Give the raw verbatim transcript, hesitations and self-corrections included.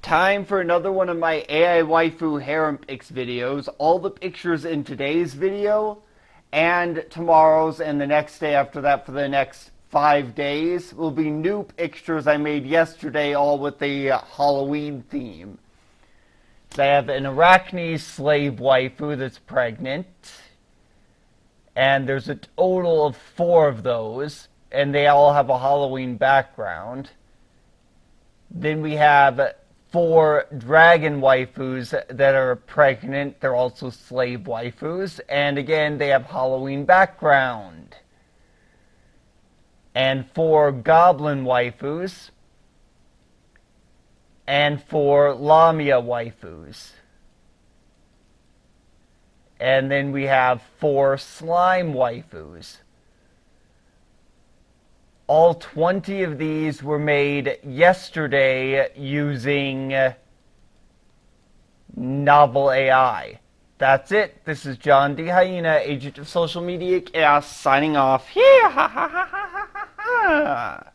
Time for another one of my A I Waifu Harem Pics videos. All the pictures in today's video and tomorrow's and the next day after that for the next five days will be new pictures I made yesterday, all with the uh, Halloween theme. So I have an Arachne slave waifu that's pregnant, and there's a total of four of those, and they all have a Halloween background. Then we have four dragon waifus that are pregnant. They're also slave waifus, and again, they have Halloween background. And four goblin waifus, and four Lamia waifus. And then we have four slime waifus. All twenty of these were made yesterday using Novel A I. That's it. This is John D. Hyena, agent of social media chaos, signing off. Yeah, ha ha ha ha ha ha.